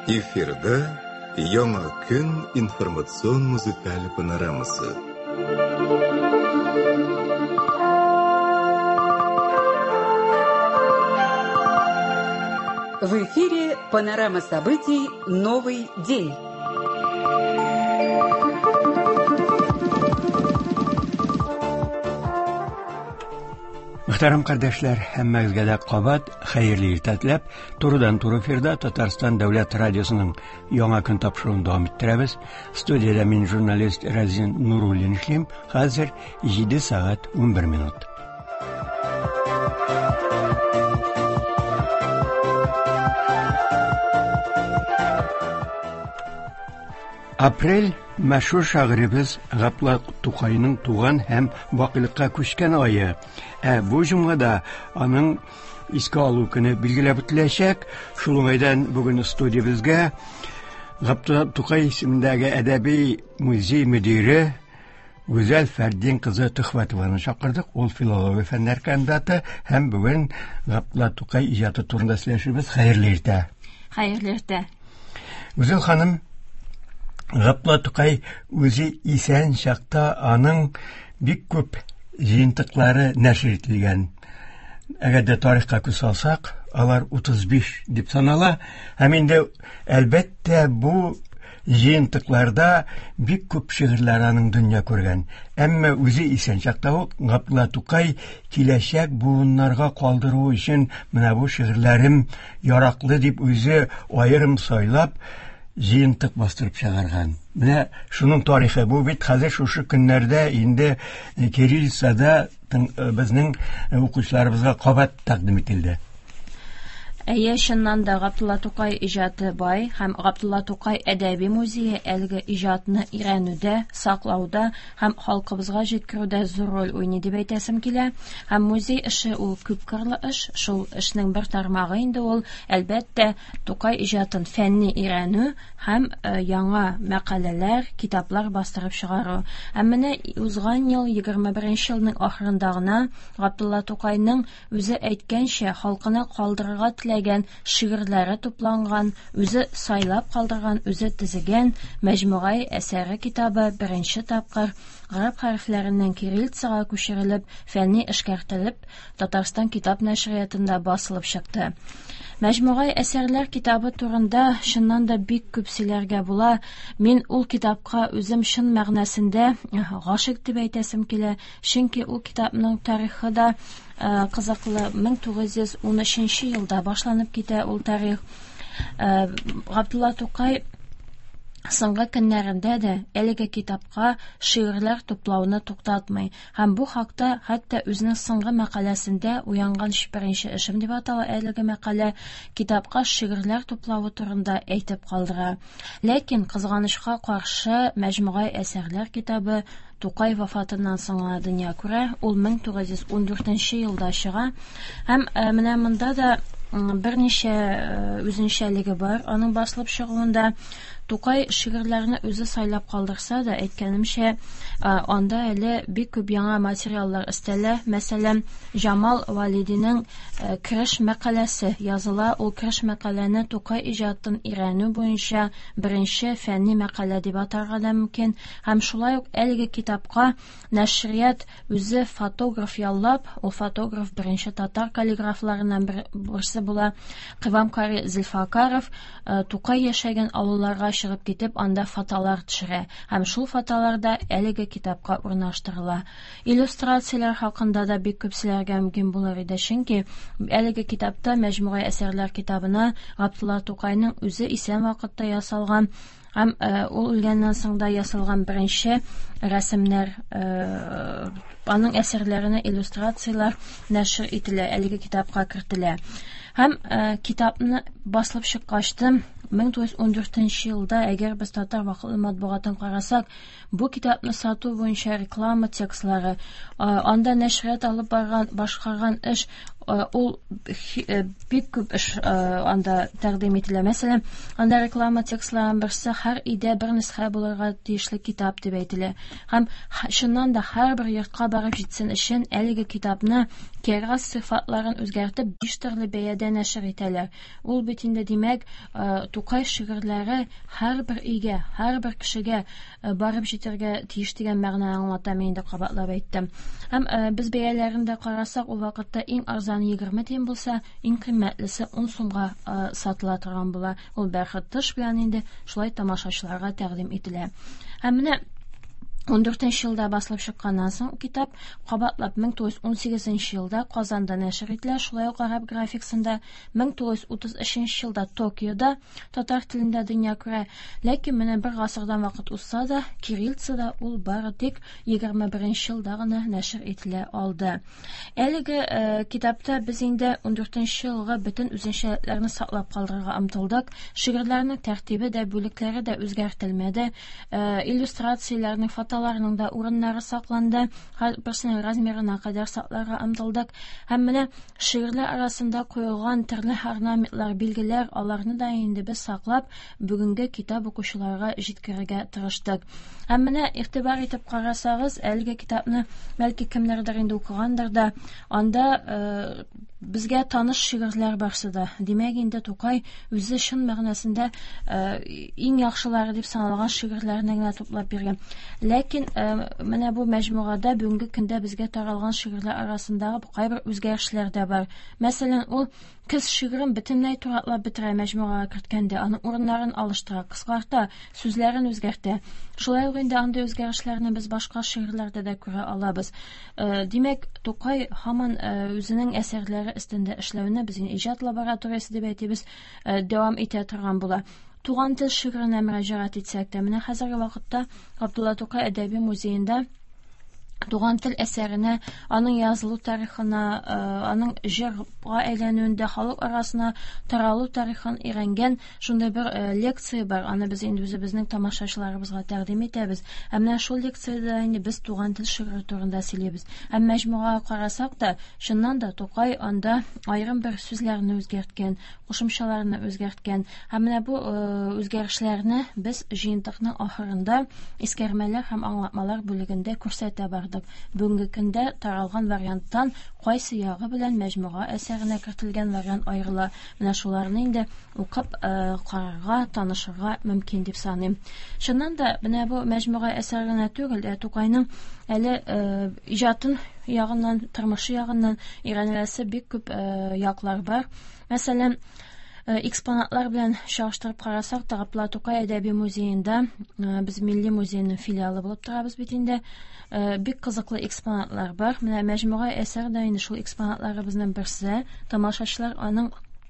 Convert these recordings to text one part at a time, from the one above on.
Эфирда Яңа көн информацион музыкаль панорамасы. В эфире панорама событий «Новый день». Muhtaram kardeşler, hemmezgede qabat, hayırlı irtətlep, Turudan Turu Firda, Tatarstan Devlet Radyosu'nun Yaңа kün tapşırığını devam ettirəbiz. Studiyada min jurnalist Razin Nurulin işleyim, hazır 7 saat 11 minut. Aprel мәшһүр шагыйрыбыз Гаплат Тукайның туган һәм вакыйлыкка күчкән айы. Бу җомгада аның искә алу көне билгеләп үтеләчәк. Шул уңайдан бүген студиябызга Гаплат Тукай исемендәге әдәби музей мөдире Гүзәл Фәрдин кызы Төхвәтованы чакырдык. Ул филология фәннәр кандидаты һәм бүген Гаплат Тукай иҗаты турында сөйләшәбез. Хәерле иртә. Хәерле иртә. Гүзәл ханым, Гаплат Тукай үзе исән чакта аның бик күп җыентыклары нәшер ителгән. Әгәр дә тарихка күз салсак, алар 35 дип санала. Һәм инде әлбәттә бу җыентыкларда бик күп шигырьләр аның дөнья күргән. Әмма үзе исән чакта ук Гаплат Тукай киләчәк буыннарга калдыру өчен менә бу шигырьләрем яраклы дип үзе аерым сайлап җыентык бастырып чыгарган. Менә шуның тарихы бу бит хәзер шушы көннәрдә инде кириллицада безнең укучыларыбызга кабат тәкъдим ителде. Чыннан да Гаплат Тукай иҗаты бай һәм Гаплат Тукай әдәби музее әлеге иҗатны өйрәнүдә, саклауда һәм халкыбызга җиткерүдә зур роль уйный дип әйтәсем килә. Һәм музей эше ул күп кырлы эш. Шул эшнең бер тармагы инде ул әлбәттә Тукай иҗатын фәнни өйрәнү һәм яңа мәкаләләр, китаплар бастырып чыгару. Һәм менә узган ел 21 елның ахырында гына Гаплат Тукайның үзе әйткәнчә халкына калдырырга шигырьләре тупланган, үзе сайлап калдырган, үзе төзегән мәҗмугай әсәре китабы беренче тапкыр гарәп хәрефләреннән кириллицага күчерелеп, фәнни эшкәртелеп, Татарстан китап нәшриятында басылып чыкты. Мәҗмугай әсәрләр китабы турында чыннан да бик күп сөйләргә була. Мин ул китапка үзем чын мәгънәсендә гашыйк дип әйтәсем килә, чөнки ул китапның тарихы да кызыклы. 1913 елда башланып китә ул тарих. Гаплат Тукай соңгы көннәрендә дә әлеге китапка шигырьләр туплауны туктатмый. Һәм бу хакта хәтта үзенең соңгы мәкаләсендә уянган беренче эшем дип атала әлеге мәкалә китапка шигырьләр туплавы турында әйтеп калдыра. Ләкин кызганычка каршы мәҗмугай әсәрләр китабы Тукай вафатыннан соң дөнья күрә. Ул 1914 елда чыга. Һәм менә монда да берничә үзенчәлеге бар. Аның басылып чыгуында Тукай шигырьләрне үзе сайлап калдырса да, әйткәнемчә, анда әле бик күп яңа материаллар өстәлә. Мәсәлән, Җамал Валидинең Кереш мәкаләсе языла. Ул Кереш мәкаләне Тукай иҗатын өйрәнү буенча беренче фәнни мәкалә дип атарга да мөмкин. Һәм шулай ук әлеге китапка нәшрият үзе фотограф яллап, ул фотограф беренче татар каллиграфларыннан берсе була. Кывам Кари Зөлфакаров Тукай яшәгән авылларга чыгып китеп, анда фотолар төшерә. Һәм шул фотоларда әлеге китапка урнаштырыла. Иллюстрацияләр хакында да бик күп сөйләргә мөмкин булыр иде, чөнки әлеге китапта мәҗмугай әсәрләр китабына Гаплат Тукайның үзе исән вакытта ясалган һәм ул үлгәннән соң да ясалган беренче рәсемнәр, аның әсәрләренә иллюстрациялар нәшер ителә, әлеге китапка кертелә. Һәм китапны басылып чыккачты 1914 елда, әгәр без татар вакытлы матбугатын карасак, бу китапны сату буенча реклама текстлары, анда нәшрият алып башкарган эш ул бик күп анда тәкъдим ителә. Мәсәлән, анда реклама текстларын берсе һәр өйдә бер нөсхә булырга тиешле китап дип әйтелә. Һәм шуннан да һәрбер йортка барып җитсен өчен әлеге китапны кирәк сыйфатларын үзгәртеп 5 төрле бәядә нәшер итәләр. Ул бит инде димәк, Тукай шигырьләре һәрбер өйгә, һәрбер кешегә барып җитәргә тиеш дигән мәгънә аңлата, мин инде кабатлап әйттем. Һәм без бәяләрендә карасак, ул вакытта иң арзаны 20 тиен булса, иң кыйммәтлесе 10 сумга сатыла торган була. Ул бәхет тыш белән инде шулай тамашачыларга тәкъдим ителә. Һәм менә 14 елда басылып чыкканнан соң китап кабатлап 1918 елда Казанда нәшер ителә, шулай ук араб графикасында 1933 елда Токиода татар телендә дөнья күрә. Ләкин менә бер гасырдан вакыт узса да, кириллицада ул бары тик 21 елда гына нәшер ителә алды. Әлеге китапта без инде 14 елга бөтен үзенчәлекләрне саклап калдырырга омтылдык. Шигырьләрнең тәртибе дә, бүлекләре дә үзгәртелмәде. Иллюстрацияләрнең фотоларның да урыннары сакланды. Берсенең размерына кадәр сакларга омтылдык. Һәм менә шигырьләр арасында куелган төрле орнаментлар, билгеләр, аларны да инде без саклап бүгенге китап укучыларга җиткерергә тырыштык. Һәм менә игътибар итеп карасагыз, әлеге китапны бәлки кемнәрдер инде укыгандыр да, анда безгә таныш шигырьләр барсы да. Димәк, инде Тукай үзе шын мәгънәсендә иң яхшылары дип саналган шигырьләрне генә туплап биргән. Ләкин менә бу мәҗмугада бүгенге көндә безгә таралган шигырьләр арасындагы кайбер үзгәрешләр дә бар. Мәсәлән, ул кыз шигырен бөтенләй туратлап бетерә, мәҗмугага керткәндә аның урыннарын алыштыра, кыскарта, сүзләрен үзгәртә. Шулай ук инде андый үзгәрешләрне без башка шигырьләрдә дә күрә алабыз. Димәк, Тукай һаман үзенең әсәрләре өстендә эшләүне без иҗат лабораториясе дип әйтибез, дәвам итә торган була. Туган тел шигыренә мөрәҗәгать итсәк тә, менә хәзерге вакытта Габдулла Тукай әдәби музеенда туган тел әсәренә, аның язылу тарихына, аның җырга әйләнүендә халык арасына таралу тарихын өйрәнгән шундай бер лекция бар. Аны без инде үзебезнең тамашачыларыбызга тәкъдим итәбез. Һәм менә шул лекциядә инде без туган тел шигыре турында сөйлибез. Һәм мәҗмугага карасак та, шуннан да Тукай анда аерым бер сүзләрне үзгәрткән, кушымчаларны үзгәрткән. Һәм менә бу үзгәрешләрне без җыентыкның ахырында искәрмәләр һәм аңлатмалар бүлегендә күрсәтә бардык. Бүгенге көндә таралган варианттан кайсы ягы белән мәҗмуга әсәренә кертелгән вариант аерыла. Менә шуларны инде укып карарга, танышырга мөмкин дип саныйм. Шуннан да менә бу мәҗмуга әсәренә түгел, Тукайның әле иҗатын ягыннан, тормышы ягыннан өйрәнеләсе бик күп яклар бар. Мәсәлән, экспонатлар белән чагыштырып карасак, Габдулла Тукай әдәби музеенда, без Милли музейның филиалы булып торабыз бит инде, бик кызыклы экспонатлар бар. Менә мәҗмуга әсәр дә инде шул экспонатларыбызның берсе. Тамашачылар аның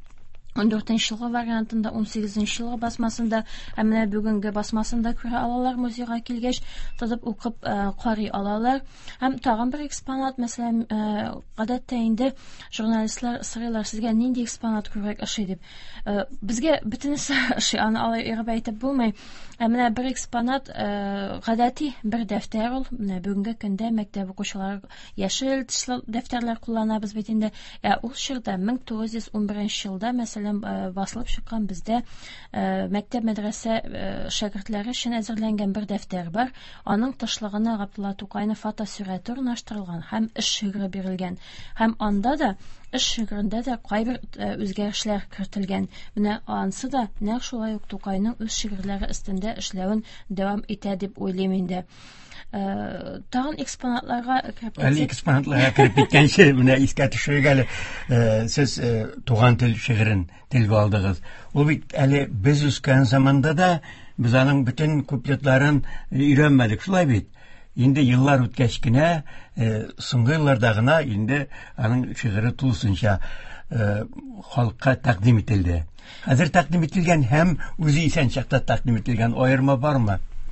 14 елгы вариантында, 18 елгы басмасында, менә бүгенге басмасында күрә алалар, музейга килгәч, тотып укып карый алалар. Һәм тагын бер экспонат, мәсәлән, гадәттә инде журналистлар сорыйлар, сезгә нинди экспонат күбрәк ошый дип. Безгә бөтенесе ошый, аны алай иреп әйтеп булмый. Менә бер экспонат гадәти бер дәфтәр ул. Менә бүгенге көндә мәктәп укучылары яшел тышлы дәфтәрләр кулланабыз бит инде. Ул чорда 1911 елда, мәсәлән, басылып чыккан бездә мәктәп мәдрәсә шәкертләре өчен әзерләнгән бер дәфтәр бар. Аның тышлыгына Габдулла Тукайның фотосурәте урнаштырылган һәм эш шигыре бирелгән. Һәм анда да эш шигырендә дә кайбер үзгәрешләр кертелгән. Менә ансы да нәкъ шулай ук Тукайның үз шигырьләре өстендә эшләвен дәвам итә дип уйлыйм инде. Тагын экспонатларга кереп экспонатларга кереп киткәнче, менә искә төшергәле, сез туган тел шигырен телгә алдыгыз. Ул бит әле без үскән заманда да без аның бөтен куплетларын өйрәнмәдек, шулай бит. Инде еллар үткәч кенә, соңгы елларда гына инде аның шигыре тулысынча халыкка тәкъдим ителде. Хәзер тәкъдим ителгән һәм үзе исән чакта тәкъдим ителгән аерма бармы?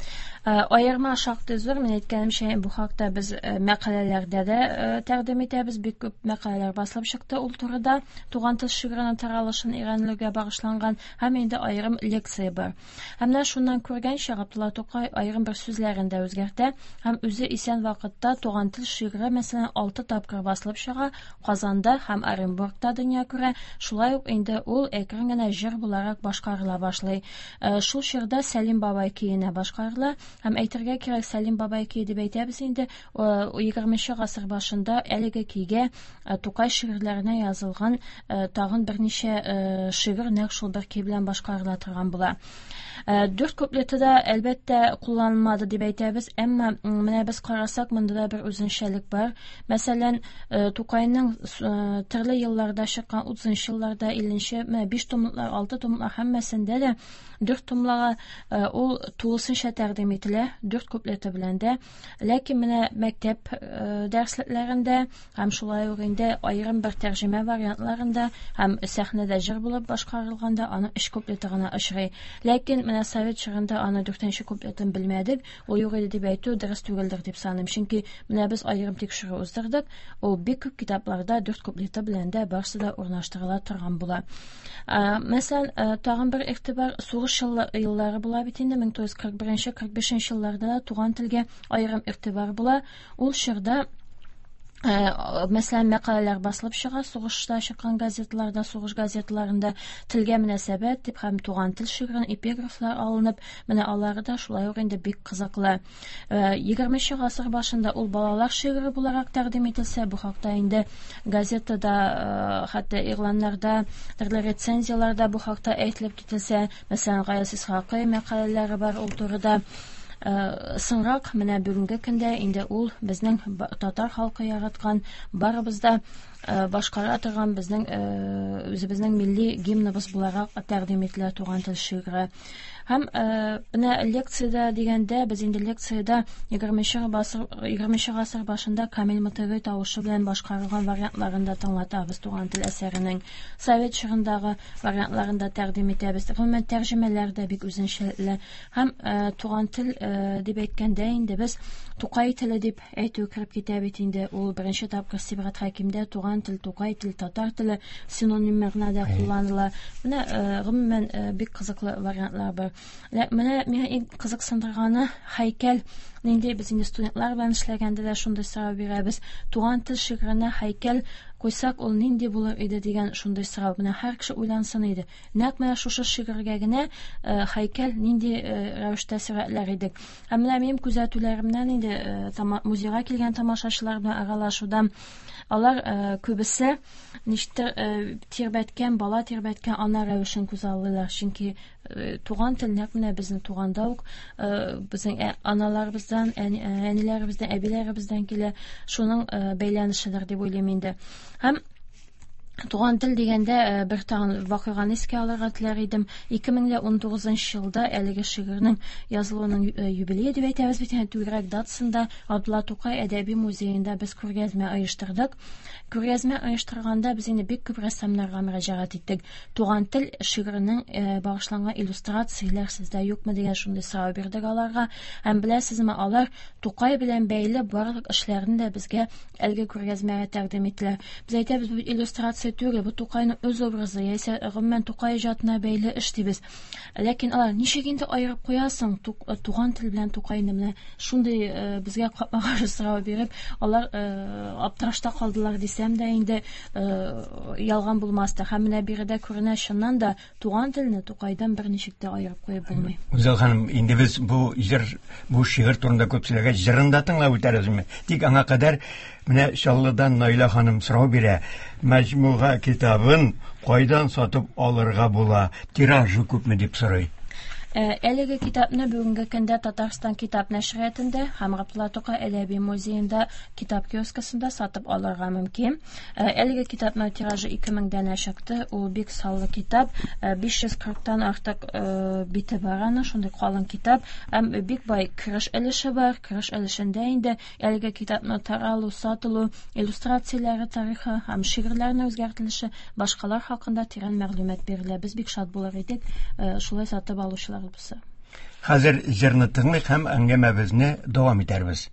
Ayırma шактый зур. Мен әйткәнемчә, бу хакта без мәкаләләрдә дә тәкъдим итәбез. Бик күп мәкаләләр басылып чыкты ул турыда. Туган тел шигыренең таралышын өйрәнүгә багышланган һәм инде аерым лекция бар. Һәм менә шуннан күргәнчә Габдулла Тукай аерым бер сүзләрен дә үзгәртә һәм үзе исән вакытта туган тел шигыре мәсәлән 6 тапкыр басылып чыга. Казанда һәм Оренбургта дөнья күрә. Шулай ук инде ул әкрен генә җыр буларак башкарыла башлый. Шул чорда Сәлим бабай киенә башкарыла. Һәм әйтергә кирәк, Сәлим бабай кие дип әйтәбез инде 20нче гасыр башында әлеге кигә Тукай шигырьләренә язылган тагын берничә шигырь нәкъ шул бер ки белән башкарыла торган була. 4 куплетыда әлбәттә кулланылмады дип әйтәбез, әмма менә без карасак, монда да бер үзенчәлек бар. Мәсәлән, Тукайның төрле елларда чыккан 30нчы елларда 50нче 5 томлыклар, 6 томлыклар һәммәсендә дә 4 томлыга ул тулысынча тәкъдим ителә, 4 куплеты белән дә. Ләкин менә мәктәп дәресләрендә һәм шулай ук инде аерым бер тәрҗемә вариантларында һәм сәхнәдә җыр булып башкарылганда аны 3 куплеты гына очрый. Ләкин менә совет чорында аны 4нче куплетын белмәдек. Ул юк иде дип әйтү дөрес түгелдер дип саныйм. Чөнки менә без аерым тикшерү уздырдык. Ул бик күп китапларда 4 куплеты белән дә барсы да урнаштырыла торган була. Мәсәлән, тагын бер игътибар сугыш еллары була бит инде 1941-45 елларда да туган телгә аерым игътибар була. Ул чорда мәсәлән, мәкаләләр басылып чыга, сугышта чыккан газеталарда, сугыш газеталарында телгә мөнәсәбәт дип һәм туган тел шигырен эпиграфлар алынып, менә алары да шулай ук инде бик кызыклы. 20нче гасыр башында ул балалар шигыре буларак тәкъдим ителсә, бу хакта инде газетада, хәтта игъланнарда, төрле рецензияларда бу хакта әйтелеп кителсә, мәсәлән, Гаяз Исхакый мәкаләләре бар ул турыда. Соңрак менә бүгенге көндә инде ул безнең татар халкы яраткан, барыбыз да башкара торган безнең үзебезнең милли гимныбыз буларак тәкъдим ителә туган тел шигыре. Һәм менә лекцияда дигәндә, без инде лекцияда 20нче гасыр башында Камил Мытыгый тавышы белән башкарылган вариантларында тыңлатабыз туган тел әсәренең. Совет чорындагы вариантларында тәкъдим итәбез. Гомумән тәрҗемәләр дә бик үзенчәлекле. Һәм туган тел дип әйткәндә инде без Тукай теле дип әйтү кирәк китә бит инде. Ул беренче тапкыр Сибгат Хакимдә туган тел, Тукай тел, татар теле синоним мәгънәдә кулланыла. Менә гомумән бик кызыклы вариантлар бар. Менә миңа кызыксындырганы һәйкәл. Инде без инде студентлар белән эшләгәндә дә шундый сорау бирәбез. Туган тел шигыренә һәйкәл куйсак, ул нинди булыр иде дигән шундый сорау. Менә һәр кеше уйлансын иде. Нәкъ менә шушы шигырьгә генә һәйкәл нинди рәвештә сурәтләр идек. Һәм менә минем күзәтүләремнән инде музейга килгән тамашачылар белән аралашудан алар күбесе ништер тирбәткән, бала тирбәткән ана рәвешен күз алалар. Чөнки туган тел нәкъ менә безнең туганда ук безнең аналарыбыздан, әниләребездән, әбиләребездән килә. Шуның бәйләнешедер дип уйлыйм инде. Һәм туган тел дигәндә бер тагын вакыйганы искә алырга теләр идем. 2019 елда әлеге шигырьнең язылуының юбилее дип әйтәбез бит, түгәрәк датасында Габдулла Тукай әдәби музеенда без күргәзмә оештырдык. Күргәзмә оештырганда без инде бик күп рәссамнарга мөрәҗәгать иттек. Туган тел шигыренең багышланган иллюстрацияләр сездә юкмы дигән шундый сорау бирдек аларга. Һәм беләсезме, алар Тукай белән бәйле барлык эшләрне дә безгә әлеге күргәзмәгә тәкъдим иттеләр. Без әйтәбез, бу иллюстрация түгел, бу Тукайның үз образы, яисә гомумән Тукай иҗатына бәйле эш дибез. Ләкин алар ничек инде аерып куясың туган тел белән Тукайны? Менә шундый безгә капмаган сорау биреп, алар аптырашта калдылар дисәм дә инде ялган булмаста. Һәм менә биредә күренә, чыннан да туган телне Тукайдан берничек тә аерып куеп булмый. Үзәл ханым, инде без бу шигырь турында күп сөйләгән, җырында тыңлап үтәрбезме? Тик аңа кадәр менә Чаллыдан Найла ханым сорау бирә. Мәҗмуга китабын кайдан сатып алырга була? Тиражы күпме дип сорый. Әлеге китапны бүгенге көндә Татарстан китап нәшриятында һәм Габдулла Тукай әдәби музеенда китап киоскасында сатып алырга мөмкин. Әлеге китапның тиражы 2000 данә чыкты. Ул бик саллы китап, 540тан артык бите бар аны, шундый калын китап. Һәм бик бай киреш өлеше бар. Киреш өлешендә инде әлеге китапны таралу, сатылу, иллюстрацияләре тарихы һәм шигырьләрне үзгәртелеше, башкалар хакында тирән мәгълүмат бирелә. Без бик шат булыр идек шулай сатып алучылар булса. Хәзер җырны тыңлыйк һәм әңгәмәбезне дәвам итәрбез.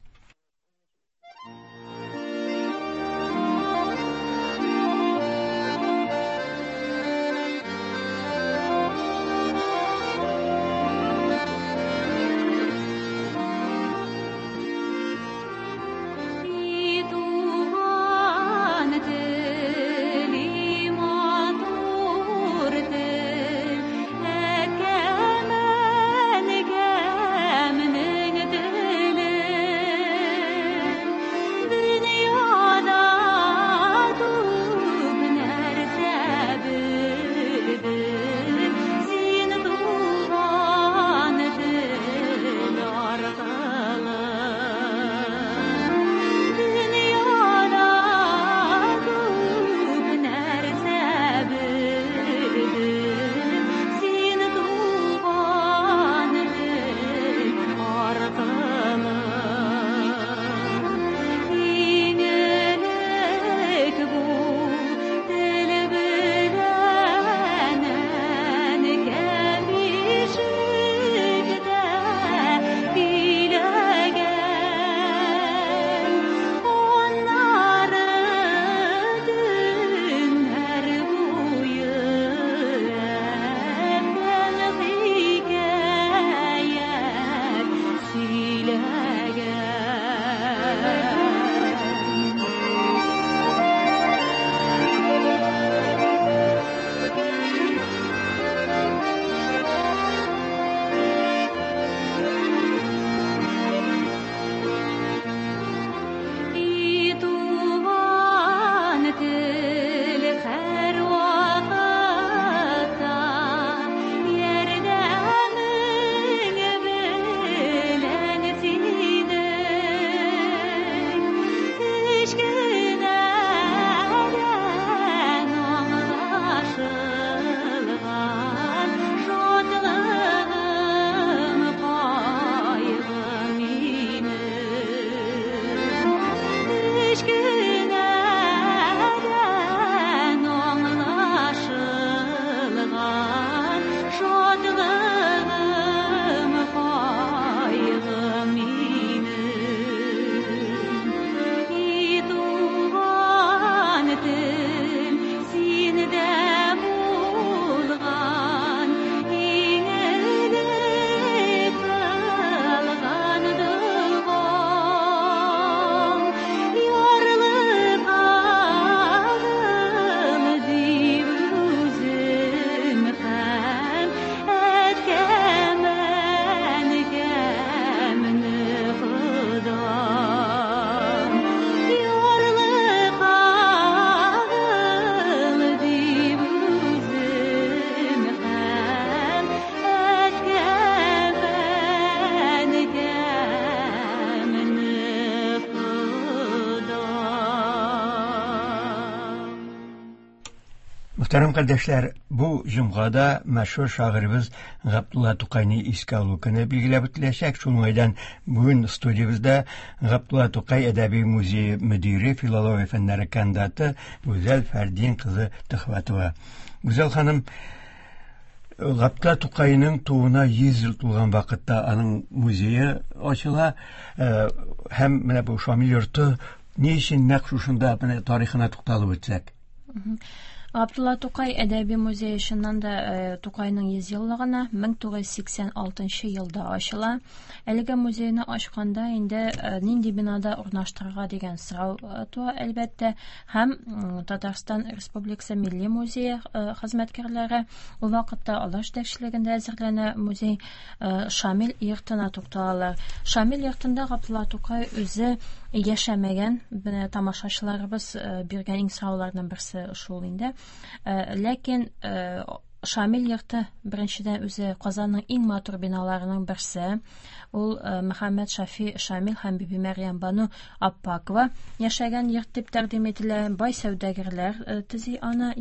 Muhterem kardeşler, bu cumgada meşhur şairimiz Gabdullah Tokay'ni iske alу көне bilgilep ötüleşek. Şunlaydan bugün stüdyomuzda Gabdullah Tokay Edebi Muzeyi Müdiri, Filoloji Fenleri Kandidatı Güzel Ferdin kızı Tıhvatova. Güzel hanım, Gabdullah Tokay'ның tuğuna 100 yıl tulgan vakitte anın muzeyi açıla hem mene bu Şamil yurtu ne için nakşuşunda tarihine tutalım etsek? Габдулла Тукай әдәби музее шуннан да Тукайның 100 еллыгына 1986 елда ачыла. Әлеге музейны ачканда инде нинди бинада урнаштырырга дигән сорау туа, әлбәттә, һәм Татарстан Республикасы Милли музее хезмәткәрләре ул вакытта алар җитәкчелегендә әзерләнә музей Шамил йортына тукталалар. Шамил йортында Габдулла Тукай үзе яшәмәгән, менә тамашачыларыбыз биргән иң сораулардан берсе шул инде. Ләкин Шамил йорты беренчедән үзе Казанның иң матур биналарының берсе. Ул Мөхәммәд Шафи Шамил һәм Биби Мәрьям Бану Аппакова яшәгән йорт дип тәкъдим ителә. Бай сәүдәгәрләр төзи аны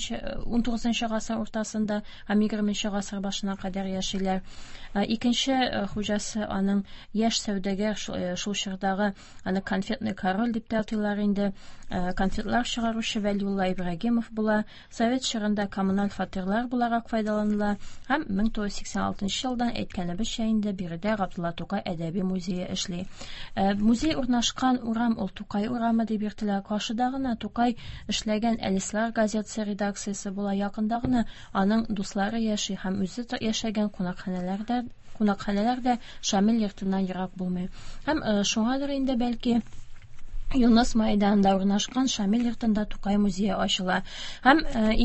19 гасыр уртасында һәм 20 гасыр башына кадәр яшиләр. Икенче хуҗасы аның яшь сәүдәгәр, шул чордагы аны конфетный король дип тәкъдимләр инде. Конфетлар чыгаручы Вәлиулла Ибрагимов була. Совет чорында коммуналь фатирлар буларак файдаланыла һәм 1986 елдан әйткәнебезчә инде биредә Габдулла Тукай әдәби музее эшли. Музей урнашкан урам ул Тукай урамы дип йөртелә. Каршыда гына Тукай эшләгән Әлисләр газетасы редакциясе була, якында гына аның дуслары яши һәм үзе яшәгән кунакханәләрдә Шамил йортыннан ерак булмый. Һәм шуңадыр инде бәлки Юнус мәйданында урнашкан Шамил йортында Тукай музее ачыла. Һәм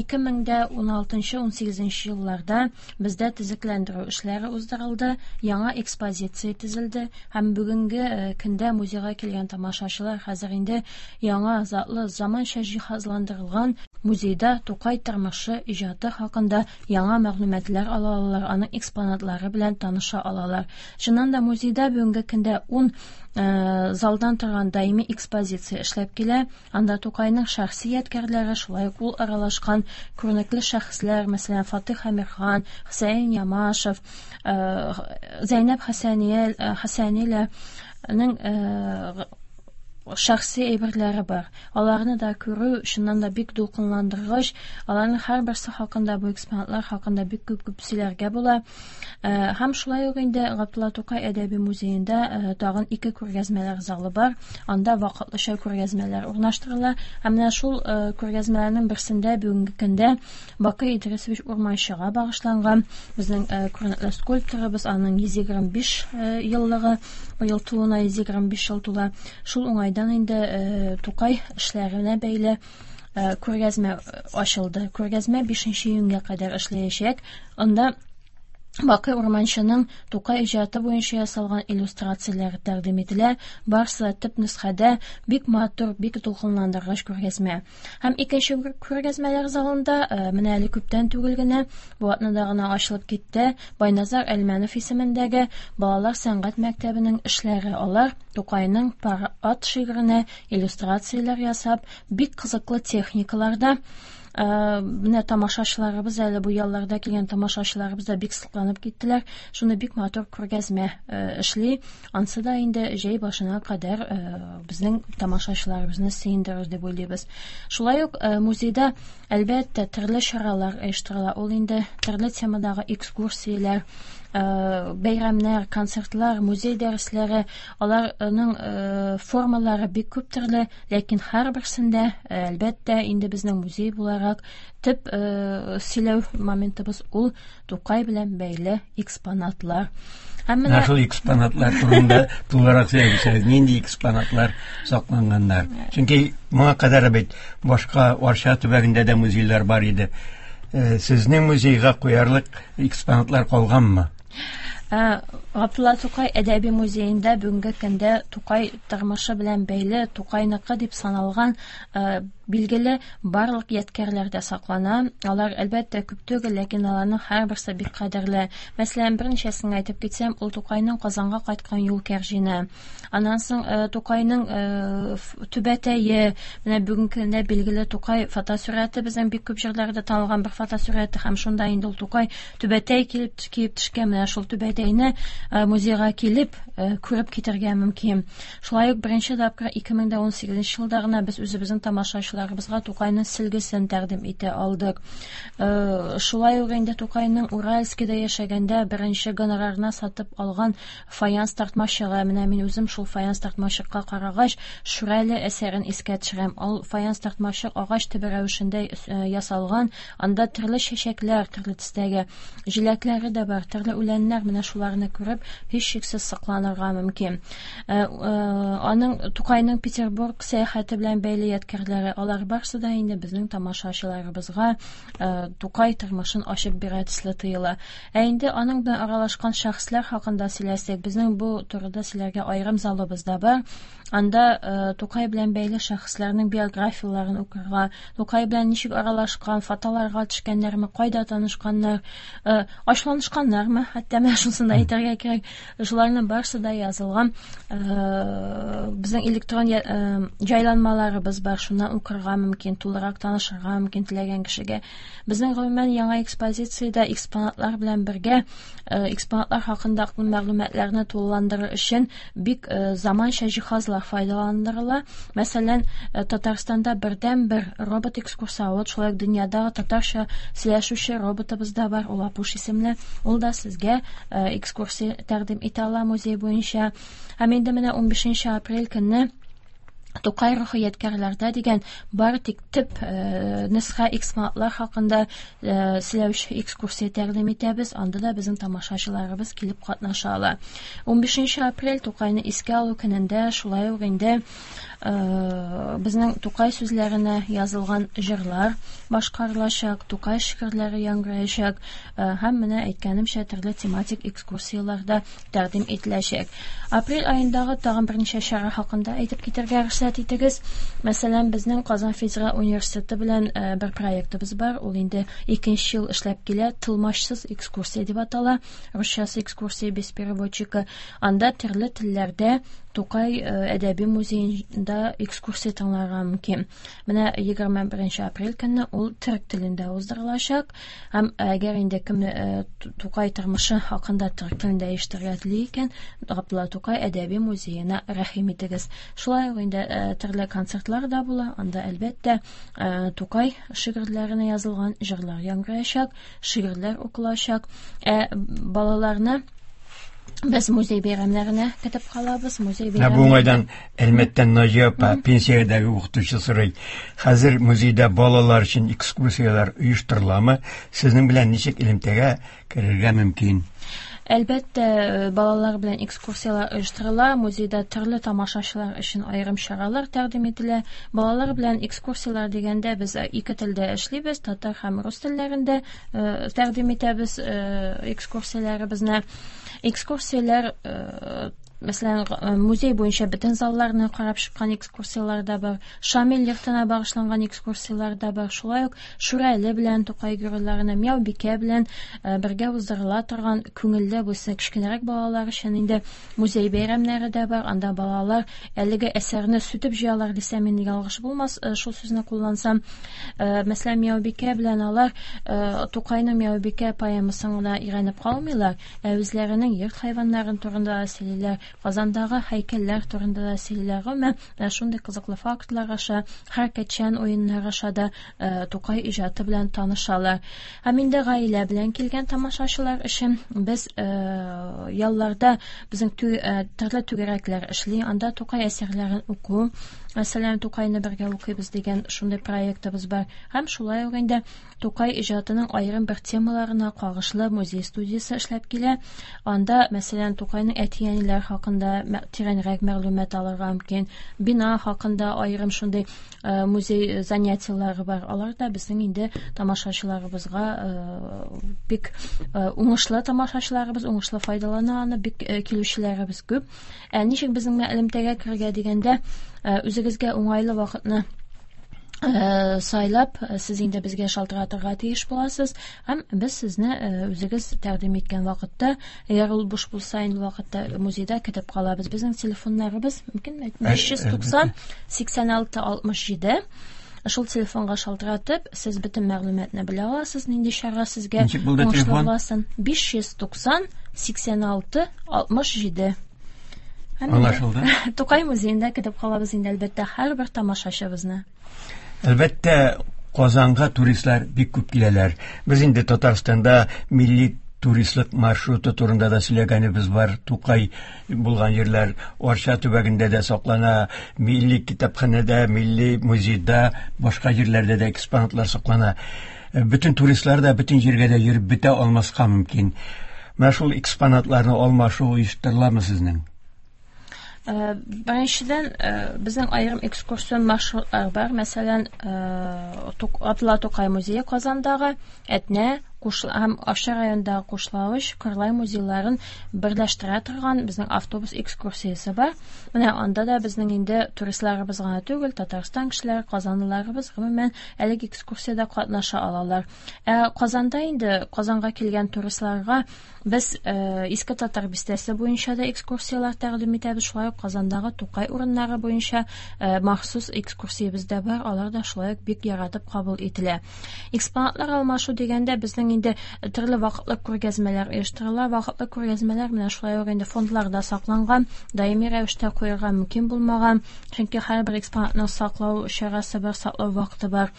2016-18 елларда бездә төзекләндерү эшләре уздырылды, яңа экспозиция төзелде һәм бүгенге көндә музейга килгән тамашачылар хәзер инде яңа затлы заманча җиһазландырылган музейда Тукай тормышы, иҗаты хакында яңа мәгълүматлар ала алалар, аның экспонатлары белән таныша алалар. Чыннан да музейда бүгенге көндә 10 залдан торган даими экспозиция эшләп килә. Анда Тукайның шәхси ядкәрләре, шулай ук ул аралашкан күренекле шәхесләр, мәсәлән, Фатих Әмирхан, Хусейн Ямашев, Зәйнәп Хәсәниләнең шәхси әйберләре бар. Аларны да күрү шуннан да бик дулкынландыргыч, аларның һәрберсе хакында, бу экспонатлар хакында бик күп сөйләргә була. Һәм шулай ук инде Габдулла Тукай әдәби музеенда тагын 2 күргәзмәләр залы бар. Анда вакытлыча күргәзмәләр урнаштырыла. Һәм менә шул күргәзмәләрнең берсендә бүгенге көндә Бакый Идрисович Урманчыга багышланган безнең күренекле скульпторыбыз, аның 125 еллыгы, быел тулуына 125 ел тула. Шул уңайдан инде Тукай эшләренә бәйле күргәзмә ачылды. Күргәзмә 5 июньгә кадәр эшләячәк. Анда Бакый Урманчының Тукай иҗаты буенча ясалган иллюстрацияләре тәкъдим ителә. Барысы төп нөсхәдә бик матур, бик дулкынландыргыч күргәзмә. Һәм икенче күргәзмәләр залында менә әле күптән түгел генә бу атнада гына ачылып китте Байназар Әлмәнов исемендәге балалар сәнгать мәктәбенең эшләре. Алар Тукайның парад шигыренә иллюстрацияләр ясап, бик кызыклы техникаларда менә тамашачыларыбыз әле бу ялларда килгән тамашачыларыбыз да бик сыкланып киттеләр. Шуны бик матур күргәзмә эшли. Ансы да инде җәй башына кадәр безнең тамашачыларыбызны сөендерер дип уйлыйбыз. Шулай ук музейда әлбәттә төрле чаралар оештырыла. Ул инде төрле темадагы экскурсияләр, бәйрәмнәр, концертлар, музей дәресләре, аларның формалары бик күп төрле, ләкин һәрберсендә әлбәттә инде безнең музей буларак төп сөйләү моментыбыз ул Тукай белән бәйле экспонатлар. Менә шул экспонатлар турында тулырак сөйләсәгез, нинди экспонатлар сакланганнар? Чөнки моңа кадәр бит башка Арча төбәгендә дә музейлар бар иде. Сезнең музейга куярлык экспонатлар калганмы? Габдулла Тукай әдәби музеенда бүгенге көндә Тукай тормышы белән бәйле, Тукайныкы дип саналган билгеле барлык ядкәрләр дә саклана. Алар әлбәттә күп түгел, ләкин аларның һәрберсе бик кадерле. Мәсәлән, берничәсен әйтеп китсәм, ул Тукайның Казанга кайткан юл кәрҗине. Аннан соң Тукайның түбәтәе, менә бүгенге көндә билгеле Тукай фотосурәте, безнең бик күп җирләрдә танылган бер фотосурәте, һәм шунда инде ул Тукай түбәтәе киеп төшкән. Менә шул түбәтәйне музейга килеп күреп китәргә мөмкин. Шулай ук беренче тапкыр 2018 елда гына без үзебезнең тамашачыларыбызга Тукайның сөлгесен тәкъдим итә алдык. Шулай ук инде Тукайның Уральскида яшәгәндә беренче гонорарына сатып алган фаянс тартмачыгы, менә мин үзем шул фаянс тартмачыкка карагач Шүрәле әсәрен искә төшерәм. Ул фаянс тартмачык агач төбе рәвешендә ясалган, анда төрле чәчәкләр, төрле төстәге җиләкләре дә бар, төрле үләннәр, менә шуларны күреп һичшиксез сакланырга мөмкин. Аның Тукайның Петербург сәяхәте белән бәйле ядкәрләре, алар барсы да инде безнең тамашачыларыбызга Тукай тормышын ачып бирә төсле тоела. Инде аның белән аралашкан шәхесләр хакында сөйләсәк, безнең бу турыда сөйләргә аерым залыбыз да бар. Анда Тукай белән бәйле шәхесләрнең биографияларын укырга, Тукай белән ничек аралашкан, фотоларга төшкәннәрме, кайда танышканнар, ашланышканнармы, хәтта менә шусын да әйтергә кирәк. Шуларның барысы да язылган. Безнең электрон җайланмаларыбыз бар, шуннан укырга барырга мөмкин, тулырак танышырга мөмкин теләгән кешегә. Безнең гомумән яңа экспозициядә экспонатлар белән бергә экспонатлар хакында мәгълүматларны тулыландырыр өчен бик заманча җиһазлар файдаландырыла. Мәсәлән, Татарстанда бердән-бер робот-экскурсовод, шулай ук дөньядагы татарча сөйләшүче роботыбыз да бар, ул Апуш исемле. Ул да сезгә экскурсия тәкъдим итә ала музей буенча. Һәм инде менә 15 апрель көнне Тукай рухи ядкарларда дигән бары тик төп нөсхә экспонатлар хакында сөйләүче экскурсия тәкъдим итәбез. Анда да безнең тамашачыларыбыз килеп катнаша ала. 15 апрель Тукайны искә алу көнендә шулай ук инде безнең Тукай сүзләренә язылган җырлар башкарылачак, Тукай шигырьләре яңгыраячак һәм менә әйткәнемчә төрле тематик экскурсияларда тәкъдим ителәчәк. Апрель аендагы тагын берничә чара хакында әйтеп китәргә рөхсәт итегез. Мәсәлән, безнең Казан Федераль университеты белән бер проектыбыз бар. Ул инде 2нче ел эшләп килә. Тылмашсыз экскурсия дип атала. Русчасы экскурсия без переводчика. Анда төрле телләрдә Тукай әдәби музеенда экскурсия тыңларга мөмкин. Менә 21 апрель көнне ул төрек телендә уздырылачак. Һәм әгәр инде кем Тукай тормышы хакында төрек телендә ишетергә тели икән, Габдулла Тукай әдәби музеена рәхим итегез. Шулай ук инде төрле концертлар да була. Анда әлбәттә Тукай шигырьләренә язылган җырлар яңгыраячак, шигырьләр укылачак. Балаларны без музей бәйрәмнәренә көтеп калабыз. Музей бәйрәмнәренә. Бу уңайдан әлмәттән Наҗия пенсиядәге укытучы сорый. Хәзер музейда балалар өчен экскурсиялар оештырыламы? Сезнең белән ничек элемтәгә керергә мөмкин? Әлбәттә, балалар белән экскурсиялар оештырыла. Музейда төрле тамашачылар өчен аерым чаралар тәкъдим ителә. Балалар белән экскурсиялар дигәндә без ике телдә эшлибез, татар һәм рус телләрендә тәкъдим итәбез экскурсияләребезне. Экскурсиялар Мәсәлән, музей буенча бөтен залларны карап чыккан экскурсиялар да бар, Шамил йортына багышланган экскурсиялар да бар. Шулай ук Шүрәле белән Тукай геройларына, Мяубикә белән бергә уздырыла торган күңелле булса кичкенәрәк балалар өчен инде музей бәйрәмнәре дә бар. Анда балалар әлеге әсәрне сүтеп җыялар дисәм инде ялгыш булмас, шул сүзне куллансам. Мәсәлән, Мяубикә белән алар Тукайның Мяубикә поэмасын гына өйрәнеп калмыйлар, үзләренең йорт хайваннарын турында сөйлиләр. Казандагы һәйкәлләр турында да сөйлиләр. Шундый кызыклы фактлар аша, хәрәкәтчән уеннар аша да Тукай иҗаты белән танышалар. Һәм инде гаилә белән килгән тамашачылар өчен без ялларда безнең төрле түгәрәкләр эшли. Анда Тукай әсәрләрен уку, мәсәлән, Тукайны бергә укыйбыз дигән шундый проектыбыз бар. Һәм шулай ук инде Тукай иҗатының аерым бер темаларына кагышлы музей студиясе эшләп килә. Анда, мәсәлән, Тукайның әтиәниләр хакында тирәнрәк мәгълүмат алырга мөмкин. Бина хакында аерым шундый музей занятиялары бар. Алар да безнең инде тамашачыларыбызга бик уңышлы тамашачыларыбыз, уңышлы файдалана аны, бик килүчеләребез күп. Ничек безнең мәгълүматка кергә дигәндә, үзегезгә уңайлы вакытны сайлап, сез инде безгә шалтыратырга тиеш буласыз, һәм без сезне үзегез тәкъдим иткән вакытта, ягъни ул буш булса, инде вакытта музейда көтеп калабыз. Безнең телефоннарыбыз мөмкин 590 86 67. Шул телефонга шалтыратып, сез бөтен мәгълүматны белә аласыз, нинди чара сезгә буласын. 590 86 67. Аңлашылды. Тукай музейында көтеп калабыз инде, әлбәттә, һәрбер тамашачыбызны. Әлбәттә, Казанга туристлар бик күп киләләр. Без инде Татарстанда милли туристлык маршруты турында да сөйләгәнебез бар. Тукай булган җирләр Арча төбәгендә дә саклана, милли китапханәдә, милли музейда, башка җирләрдә дә экспонатлар саклана. Бөтен туристлар да бөтен җиргә дә йөреп бетә алмаска мөмкин. Менә шул экспонатларны алмашу оештырыламы сезнең? Беренчедән, безнең аерым экскурсион маршрутлар бар. Мәсәлән, Габдулла Тукай музее Казандагы, Әтнә, һәм Аша районындагы Кушлавыч, Кырлай музейларын берләштерә торган безнең автобус экскурсиясе бар. Менә анда да безнең инде туристларыбыз гына түгел, Татарстан кешеләре, казанлыларыбыз гомумән әлеге экскурсиядә катнаша алалар. Казанда инде Казанга килгән туристларга без иске татар бистәсе буенча да экскурсиялар тәкъдим итәбез. Шулай ук Казандагы Тукай урыннары буенча махсус экскурсиябез дә бар. Алар да шулай ук бик яратып кабул ителә. Экспонатлар алмашу дигәндә безнең инде төрле вакытлы күргәзмәләр оештырыла. Вакытлы күргәзмәләр менә шулай ук инде фондларда сакланган, даими рәвештә куярга мөмкин булмаган, чөнки һәрбер экспонатны саклау чарасы бар, саклау вакыты бар.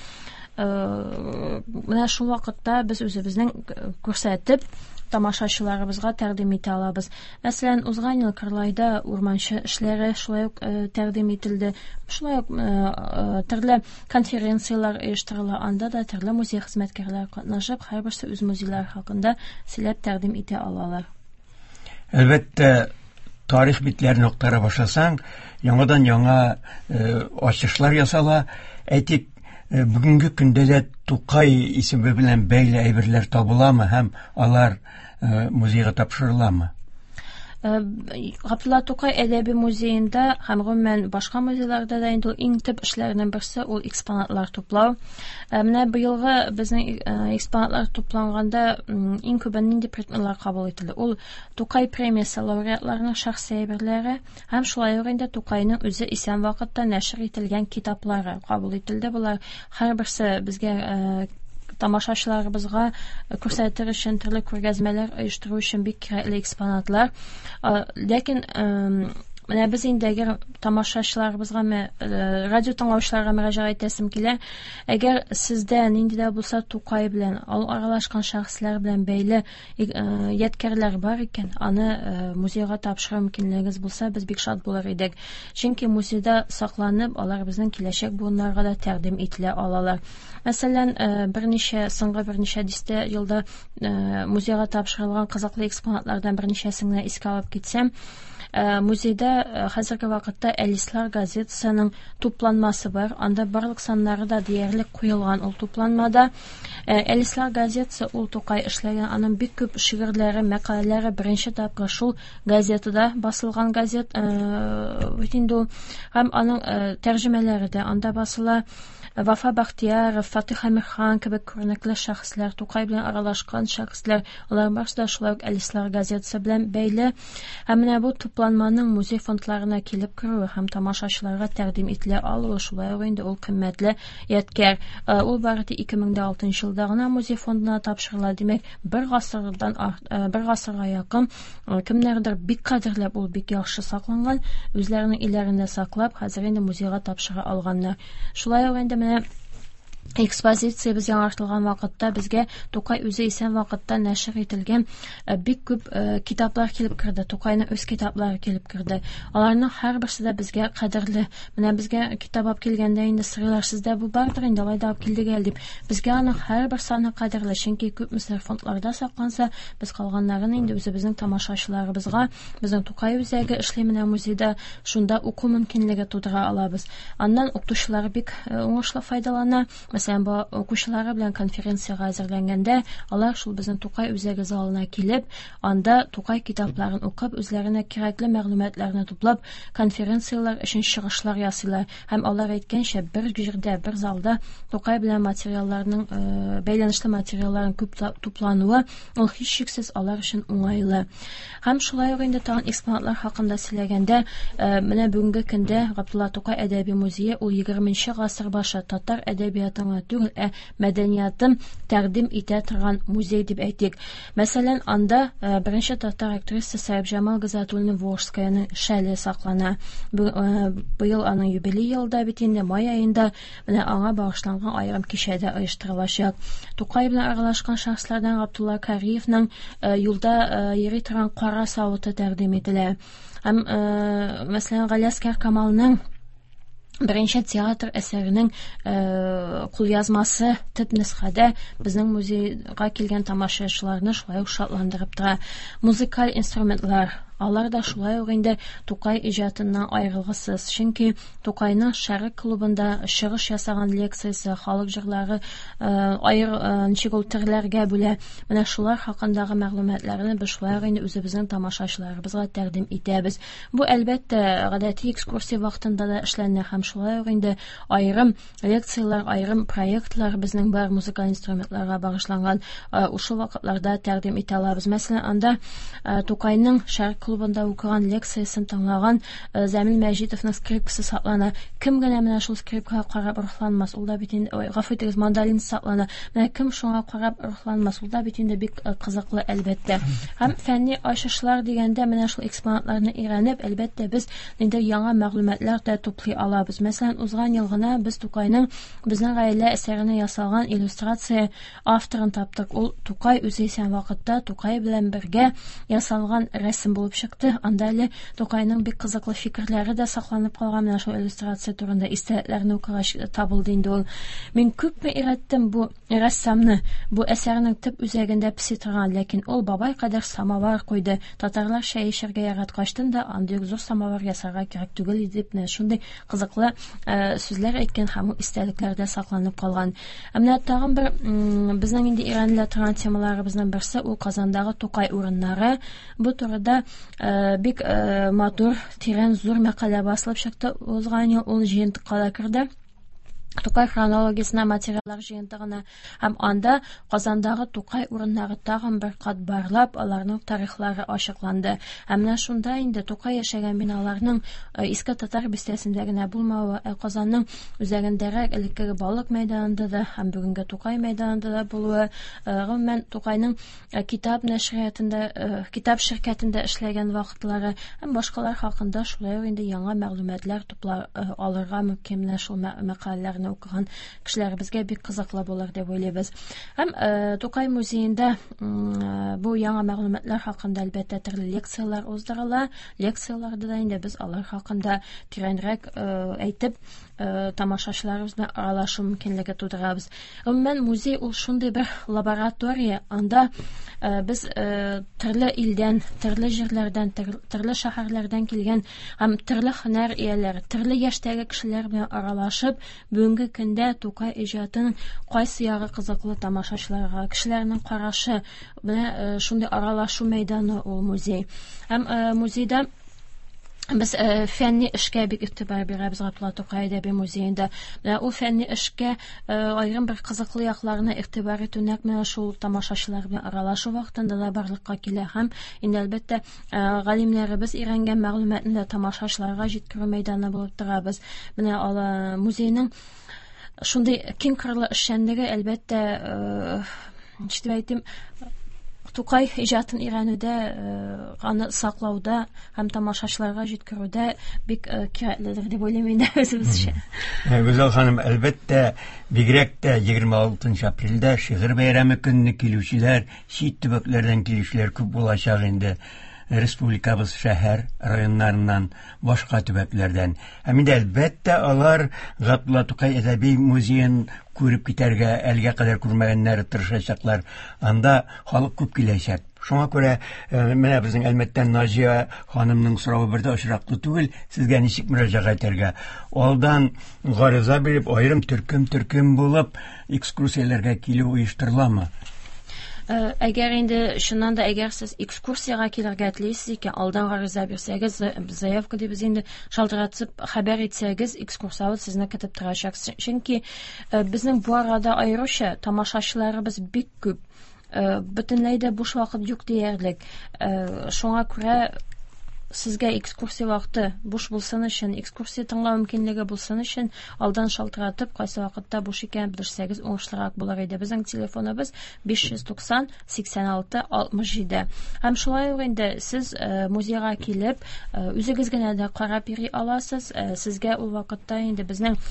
Менә шул вакытта без үзебезнең күрсәтеп тамашачыларыбызга тәкъдим итә алабыз. Мәсәлән, узган ел Кырлайда урманчы эшләре шулай ук тәкъдим ителде. Шулай ук төрле конференциялар оештырыла. Анда да төрле музей хезмәткәрләре катнашып, һәрберсе үз музейлары хакында сөйләп тәкъдим итә алалар. Әлбәттә, тарих битләрен актара башласаң, яңадан яңа ачышлар ясала. Әйтик, бүгенге көндә дә Тукай исеме белән бәйле әйберләр табыламы һәм алар музейга тапшырыламы? Габдулла Тукай әдәби музеенда һәм гомумән башка музейларда да инде иң төп эшләрнең берсе ул экспонатлар туплау. Менә быелгы безнең экспонатлар тупланганда иң күбен нинди предметлар кабул ителде? Ул Тукай премиясе лауреатларының шәхси әйберләре һәм шулай ук инде Тукайның үзе исән вакытта нәшр ителгән китаплары кабул ителде. Булар һәрберсе безгә тамашачыларыбызга күрсәтер өчен төрле күргәзмәләр оештыру өчен бик кирәкле экспонатлар. Ләкин менә без инде тамашачыларыбызга, радио тыңлаучыларга мөрәҗәгать итәсем килә. Әгәр сездә нинди дә булса Тукай белән, аралашкан шәхесләр белән бәйле ядкәрләр бар икән, аны музейга тапшыру мөмкинлегегез булса, без бик шат булыр идек. Чөнки музейда сакланып, алар безнең киләчәк буыннарга да тәкъдим ителә алалар. Мәсәлән, соңгы берничә дистә елда музейга тапшырылган кызыклы экспонатлардан берничәсен искә алып китсәм, музейда хәзерге вакытта Әлислар газетасының тупланмасы бар. Анда барлык саннары да диярлек куелган ул тупланмада. Әлислар газетасы ул Тукай эшләгән, аның бик күп шигырьләре, мәкаләләре беренче тапкыр шул газетада басылган газет. Һәм аның тәрҗемәләре дә анда басыла. Вафа Бахтияров, Фатих Амирхан кебек күренекле шәхесләр, Тукай белән аралашкан шәхесләр, алар барысы да шулай ук Әлислар газетасы белән бәйле. Һәм менә бу тупланманың музей фондларына килеп керүе һәм тамашачыларга тәкъдим ителә алуы шулай ук инде ул кыйммәтле ядкәр. Ул бары тик 2006 елда гына музей фондына тапшырыла. Димәк, бер гасырга якын кемнәрдер бик кадерләп, ул бик яхшы сакланган, үзләренең илләрендә саклап, хәзер инде музейга тапшыра алганнар. Шулай ук инде экспозиция без яңартылган вакытта безгә Тукай үзе исән вакытта нәшр ителгән бик күп китаплар килеп керде. Тукайның үз китаплары килеп керде. Аларның һәрберсе дә безгә кадерле. Менә безгә китап алып килгәндә инде сыйлар сездә бу бардыр инде, алай да алып килдек әле дип. Безгә аның һәрбер саны кадерле, чөнки күп мисыр фондларда сакланса, без калганнарын инде үзебезнең тамашачыларыбызга, безнең Тукай үзәге эшли менә музейда, шунда уку мөмкинлеге тудыра алабыз. Аннан укытучылар бик уңышлы файдалана. Мәсәлән, бу укучылары белән конференцияга әзерләнгәндә, алар шул безнең Тукай үзәге залына килеп, анда Тукай китапларын укып, үзләренә кирәкле мәгълүматларны туплап, конференциялар өчен чыгышлар ясыйлар. Һәм алар әйткәнчә, бер җирдә, бер залда Тукай белән материалларның, бәйләнешле материалларның күп туплануы, ул һичшиксез алар өчен уңайлы. Һәм шулай ук инде тагын экспонатлар хакында сөйләгәндә, менә бүгенге көндә Габдулла Тукай әдәби музее ул 20нче гасыр башы татар әдәбиятының түгел, мәдәниятын тәкъдим итә торган музей дип әйтик. Мәсәлән, анда беренче татар актриса Саибҗамал Гызатуллина Волжскаяның шәле саклана. Быел аның юбилей елда бит инде май аенда менә аңа багышланган аерым кичәдә оештырылачак. Тукай белән аралашкан шәхесләрдән Габдулла Кариевның юлда йөри торган кара савыты тәкъдим ителә. Һәм мәсәлән, Галиәскәр Камалның беренче театр әсәренең кулъязмасы төп нөсхәдә безнең музейга килгән тамашачыларны шулай ук шатландырып тора. Музыкаль инструментлар алар да шулай ук инде Тукай иҗатыннан аерылгысыз. Чөнки Тукайның Шәрык клубында чыгыш ясаган лекциясе, халык җырлары, ничек ул төрләргә бүлә. Менә шулар хакындагы мәгълүматларны без шулай ук инде үзебезнең тамашачыларыбызга тәкъдим итәбез. Бу әлбәттә гадәти экскурсия вакытында да эшләнә һәм шулай ук инде аерым лекциялар, аерым проектлар безнең бар музыкаль инструментларга багышланган ушул вакытларда тәкъдим итә алабыз. Мәсәлән, анда Тукайның Шәрык клубында укыган лекциясын тыңлаган Зәмил Мәҗитовның скрипкасы саклана. Кем генә менә шул скрипкага карап рухланмас? Ул да бит инде гафу итегез, мандолин саклана. Менә кем шуңа карап рухланмас? Ул да бит инде бик кызыклы әлбәттә. Һәм фәнни ачышлар дигәндә менә шул экспонатларны өйрәнеп, әлбәттә без инде яңа мәгълүматлар да туплый алабыз. Мәсәлән, узган ел гына без Тукайның безнең гаилә әсәренә ясалган иллюстрация авторын таптык. Ул Тукай үзе исән вакытта Тукай белән бергә ясалган рәсем булып чыкты. Анда әле Тукайның бик кызыклы фикерләре дә сакланып калган. Менә шул иллюстрация турында истәлекләрне укыгач табылды инде ул. Мин күпме ирәттем бу рәссамны, бу әсәрнең төп үзәгендә песи торган, ләкин ул бабай кадәр самовар куйды. Татарлар чәй эчәргә яраткачтын да андый зур самовар ясарга кирәк түгел дип, шундый кызыклы сүзләр әйткән һәм истәлекләрдә сакланып калган. Менә тагын бер безнең инде өйрәнелә торган темаларыбызның берсе ул Казандагы Тукай урыннары. Бу турыда бик матур, тирән, зур мәкалә басылып чыкты. Узган ел ул җыентыкка керде. Тукай хронологиясына материаллар җыентыгына һәм анда Казандагы Тукай урыннары тагын бер кат барлап, аларның тарихлары ачыкланды. Һәм менә шунда инде Тукай яшәгән биналарның иске татар бистәсендә генә булмавы, Казанның үзәгендәрәк элеккеге балык мәйданында да һәм бүгенге Тукай мәйданында да булуы, гомумән Тукайның китап нәшриятында, китап ширкәтендә эшләгән вакытлары һәм башкалар хакында шулай ук инде яңа мәгълүматлар туплап алырга мөмкин. Менә шул мәкаләләрне укыган кешеләребезгә бик кызыклы булыр дип уйлыйбыз. Һәм Тукай музеенда бу яңа мәгълүматлар хакында әлбәттә төрле лекциялар уздырыла. Лекцияларда да инде без алар хакында тирәнрәк әйтеп, тамашачыларыбыз белән аралашу мөмкинлеге тудырабыз. Гомумән музей ул шундый бер лаборатория. Анда без төрле илдән, төрле җирләрдән, төрле шәһәрләрдән килгән һәм төрле һөнәр ияләре, төрле яшьтәге кешеләр белән аралашып, бүгенге көндә Тукай иҗатының кайсы ягы кызыклы тамашачыларга, кешеләрнең карашы белән шундый аралашу мәйданы ул музей. Һәм музейда без фәнни эшкә бик игътибар бирәбез Габдулла Тукай әдәби музеенда. Ул фәнни эшкә аерым бер кызыклы якларына игътибар итү нәкъ менә шул тамашачылар белән аралашу вакытында да барлыкка килә һәм инде әлбәттә галимнәребез өйрәнгән мәгълүматны да тамашачыларга җиткерү мәйданы булып торабыз. Менә музейның шундый киң кырлы эшчәнлеге әлбәттә әйтим Тукай иҗатын өйрәнүдә, аны саклауда һәм тамашачыларга җиткерүдә бик кирәкледер дип уйлыйм инде үзебезчә. Гүзәл ханым, әлбәттә, бигрәк тә 26 апрельдә шигырь бәйрәме көнне килүчеләр, чит төбәкләрдән килүчеләр күп булачак инде. Республикабыз шәһәр районнарыннан, башка төбәкләрдән. Һәм инде әлбәттә алар Габдулла Тукай әдәби музеен күреп китәргә әлегә кадәр күрмәгәннәр тырышачаклар. Анда халык күп киләчәк. Шуңа күрә менә безнең Әлмәттән Наҗия ханымның соравы бер дә очраклы түгел, сезгә ничек мөрәҗәгать итәргә? Алдан гариза биреп, аерым төркем булып экскурсияләргә килү оештырыламы? Әгәр инде шуннан да әгәр сез экскурсияга килергә телисез икән, алдан гариза бирсәгез, заявка дибез инде шалтыратып хәбәр итсәгез, экскурсовод сезне көтеп торачак. Чөнки безнең бу арада аеруча тамашачыларыбыз бик күп. Бөтенләй дә буш вакыт юк диярлек. Шуңа күрә сезгә экскурсия вакыты буш булсын өчен, экскурсия тыңлау мөмкинлеге булсын өчен алдан шалтыратып, кайсы вакытта буш икән белсәгез уңышлырак булыр иде. Безнең телефоныбыз 590 86 67. Һәм шулай ук инде сез музейга килеп, үзегез генә дә карап йөри аласыз. Сезгә ул вакытта инде безнең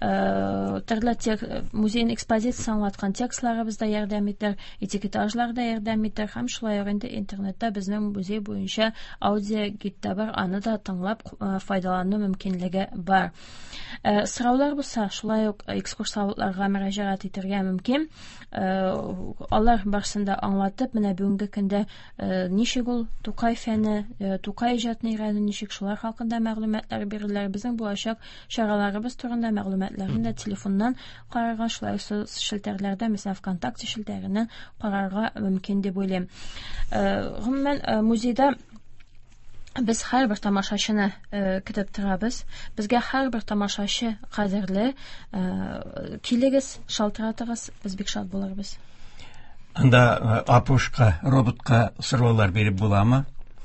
төрле музейның экспозициясын аңлаткан текстларыбыз да ярдәм итәр, этикетажлар да ярдәм итәр. Һәм шулай ук инде интернетта безнең музей буенча аудио сайтта бар, аны да тыңлап файдалану мөмкинлеге бар. Сораулар булса, шулай ук экскурсоводларга мөрәҗәгать итәргә мөмкин. Алар барсында аңлатып, менә бүгенге көндә ничек ул Тукай фәне, Тукай иҗатын өйрәнү ничек, шулар хакында мәгълүматлар бирәләр. Безнең булачак чараларыбыз турында мәгълүматларны да телефоннан карарга, шулай шелтәрләрдә, мәсәлән, ВКонтакте шелтәреннән карарга мөмкин дип уйлыйм. Гомумән, музейда без һәрбер тамашачыны көтеп торабыз. Безгә һәрбер тамашачы кадерле. Килегез, шалтыратыгыз, без бик шат булырбыз. Анда апушка, роботка сораулар биреп буламы?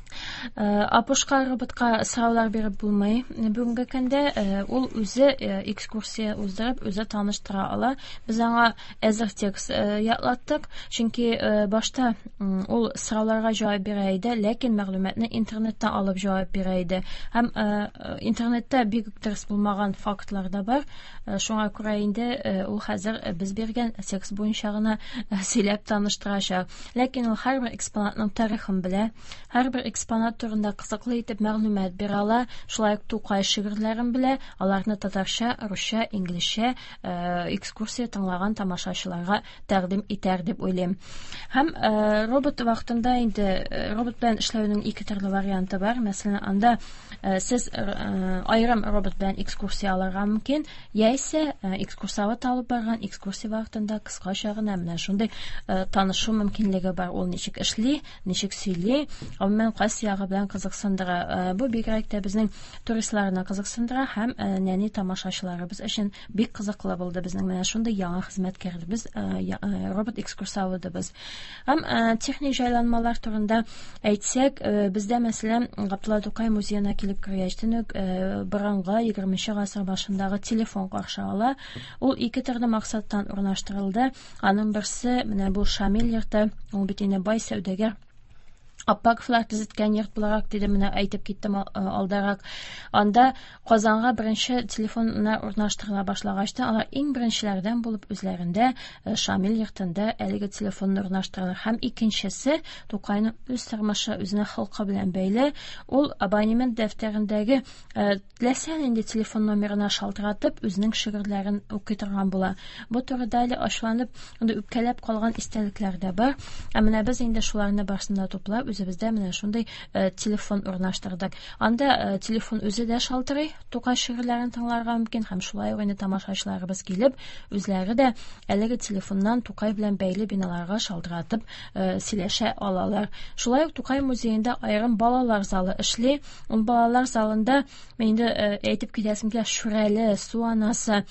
Апушка, роботка сораулар биреп булмый. Бүгенге көндә ул үзе экскурсия уздырып, үзе таныштыра ала. Без аңа әзер текст ятлаттык, чөнки башта ул сорауларга җавап бирә иде, ләкин мәгълүматны интернеттан алып җавап бирә иде. Һәм интернетта бик дөрес булмаган фактлар да бар. Шуңа күрә инде ул хәзер без биргән текст буенча гына сөйләп таныштырачак. Ләкин ул һәрбер экспонатның тарихын белә, һәрбер экспонат турында кызыклы итеп мәгълүмат бирә ала, шулай ук Тукай шигырьләрен белә, аларны татарча, русча, инглизчә экскурсия тыңлаган тамашачыларга тәкъдим итәр дип уйлыйм. Һәм робот вакытында инде робот белән эшләүнең ике төрле варианты бар. Мәсәлән, анда сез айрым робот белән экскурсия алырга мөмкин, яисә экскурсовод алып барган экскурсия вакытында кыскача гына менә шундый танышу мөмкинлеге бар. Ул ничек эшли, ничек сөйли, гомумән кайсы ягы белән кызыксындыра. Бу бигрәк тә безнең туристларны кызыксындыра һәм нәни тамашачыларыбыз өчен бик кызыклы булды. Безнең менә шундый яңа хезмәткәрбез, робот экскурсоводыбыз. Һәм техник җайланмалар турында әйтсәк, бездә мәсәлән Габдулла Тукай музеена килеп кергәчтен үк борынгы 20нче гасыр башындагы телефон каршы ала. Ул ике төрле максаттан урнаштырылды. Аның берсе менә бу Шамил йорты, ул бит инде бай сәүдәгәр Аппаковлар төзеткән йорт буларак диде, менә әйтеп киттем алдарак. Анда Казанга беренче телефоннар урнаштырыла башлагачта, алар иң беренчеләрдән булып үзләрендә Шамил йортында әлеге телефонны урнаштыралар. Һәм икенчесе Тукайның үз тормышы, үзенә халкы белән бәйле. Ул абонемент дәфтәрендәге теләсә нинди телефон номерына шалтыратып, үзенең шигырьләрен укый торган була. Бу турыда әле ашланып, инде үпкәләп калган истәлекләр дә бар. Менә без инде шуларны барсында туплап үзебездә менә шундый телефон урнаштырдык. Анда телефон үзе дә шалтырый, Тукай шигырьләрен тыңларга мөмкин, һәм шулай ук инде тамашачыларыбыз килеп, үзләре дә әлеге телефоннан Тукай белән бәйле биналарга шалтыратып сөйләшә алалар. Шулай ук Тукай музеенда аерым балалар залы эшли. Ул балалар залында мен инде әйтеп китәсем килә, Шүрәле, Су анасы,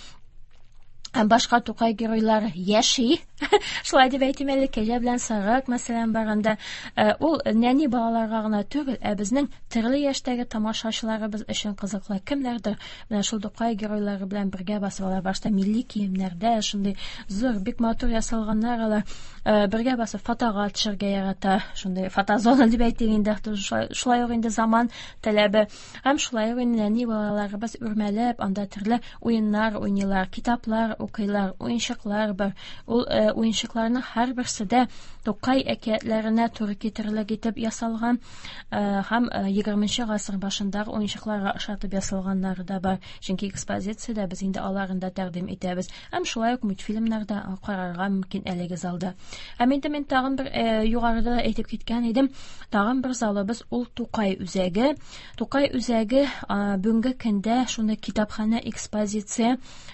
башка Тукай геройлары яши. Шулай дип әйтим әле, Кәҗә белән Сарык мәсәлән барганда, ул нәни балаларга гына түгел, безнең төрле яшьтәге тамашачыларыбыз өчен кызыклы. Кемнәрдер менә шул Тукай геройлары белән бергә басалар, башта милли киемнәрдә, шундый зур, бик матур ясалганнар, алар бергә басып фотога төшәргә ярата. Шундый фотозона дип әйтик инде, шулай ук инде заман таләбе. Һәм шулай ук нәни балаларыбыз үрмәләп, анда төрле уеннар уйныйлар, китаплар укыйлар, уенчыклар бар. Ул уенчыкларның һәрберсе дә Тукай әкиятләренә туры китерерлек итеп ясалган, һәм 20нче гасыр башындагы уенчыкларга ошатып ясалганнары да бар. Чөнки экспозициядә без инде аларында тәкъдим итәбез. Һәм шулай ук мультфильмнарда карарга мөмкин әлеге залда. Һәм инде мен тагын бер югарыда әйтеп киткән идем, тагын бер залыбыз ул Тукай үзәге. Тукай үзәге бүгенге көндә шуны китапханә экспозиция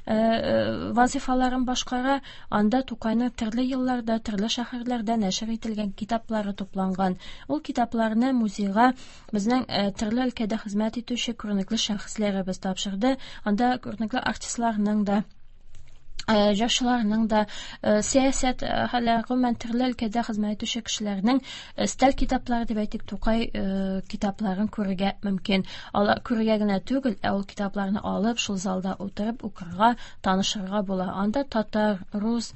вазифаларын башкара. Анда Тукайның төрле елларда, төрле шәһәрләрдә нәшер ителгән китаплары тупланган. Ул китапларны музейга безнең төрле өлкәдә хезмәт итүче күренекле шәхесләребез тапшырды. Анда күренекле артистларның да, җырчыларның да, сәясәт һәлакы төрле өлкәдә хезмәт итүче кешеләрнең стиль китаплары дип әйтик, Тукай китапларын күрергә мөмкин. Алар күрергә генә түгел, ул китапларны алып, шул залда утырып укырга, танышырга була. Анда татар, рус,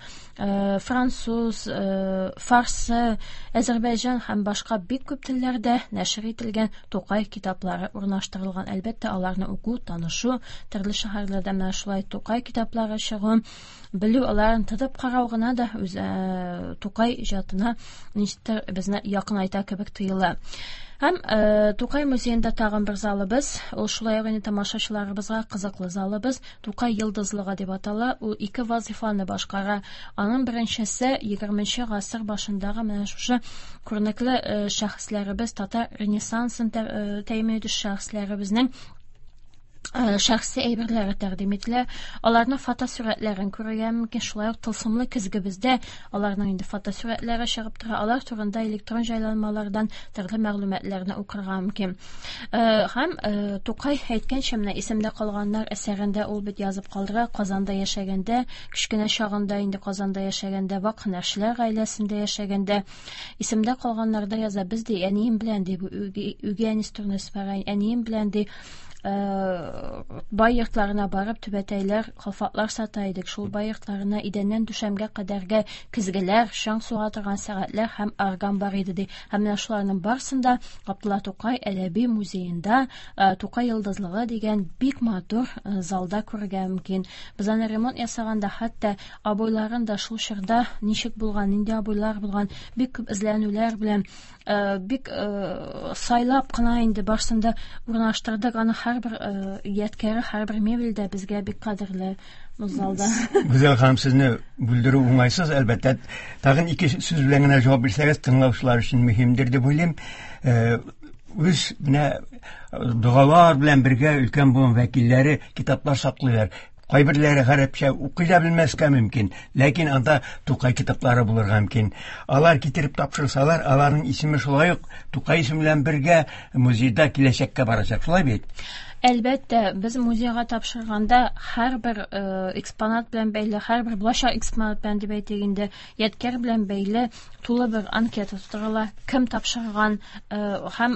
француз, фарсы, Азәрбайҗан һәм башка бик күп телләрдә нәшер ителгән Тукай китаплары урнаштырылган. Әлбәттә, аларны уку, танышу, төрле шәһәрләрдә менә шулай Тукай китаплары чыгу. белү, аларын тотып карау гына да үз Тукай иҗатына ничектер безне якынайта кебек тоела. Һәм Тукай музеенда тагын бер залыбыз, ул шулай ук тамашачыларыбызга кызыклы залыбыз, Тукай йолдызлыгы дип атала. Ул 2 вазифаны башкара. Аның беренчесе 20нче гасыр башындагы менә шушы күренекле шәхесләребез, татар ренессансын тәэмин итүче шәхесләребезнең шәхси әйберләре тәкъдим ителә. Аларның фотосурәтләрен күрергә мөмкин. Шулай ук тылсымлы көзгебездә аларның инде фотосурәтләре чыгып тора. Алар турында электрон җайланмалардан төрле мәгълүматларны укырга мөмкин. Һәм Тукай әйткәнчә, менә исемдә калганнар әсәрендә ул бит язып калдыра. Казанда яшәгәндә, кичкенә чагында инде Казанда яшәгәндә, вак һөнәрчеләр гаиләсендә яшәгәндә, исемдә калганнарда яза. Без ди әнием белән ди, үгәй әнистөрне сфарай, әнием белән ди бай йортларына барып түбәтәйләр, калфатлар сата идек. Шул бай йортларына идәннән түшәмгә кадәрге көзгеләр, шаң суга торган сәгатьләр һәм орган бар иде ди. Һәм менә шуларның барсында Габдулла Тукай әдәби музеенда Тукай йолдызлыгы дигән бик матур залда күрергә мөмкин. Без аны ремонт ясаганда, хәтта абойларын да шул чорда ничек булган, нинди абойлар булган, бик күп эзләнүләр белән бик сайлап кына инде барсында урнаштырдык. Аны һәрбер ядкәре, һәрбер мебель дә безгә бик кадерле залда. Гүзәл ханым, сезне бүлдерү уңайсыз, әлбәттә. Тагын 2 сүз белән генә җавап бирсәгез, тыңлаучылар өчен мөһимдер дип уйлыйм. Үз менә дугалар белән бергә өлкән буын вәкилләре китаплар саклыйлар. Кайберләре гарәпчә укый да белмәскә мөмкин, ләкин анда Тукай китаплары булырга мөмкин. Алар китереп тапшырсалар, аларның исеме шулай ук Тукай исеме белән бергә музейда киләчәккә барачак. Шулай бит? Әлбәттә, без музейга тапшырганда һәрбер экспонат белән бәйле, һәрбер булачак экспонат белән дип әйтик инде, ядкәр белән бәйле тулы бер анкета тутырыла, кем тапшырган һәм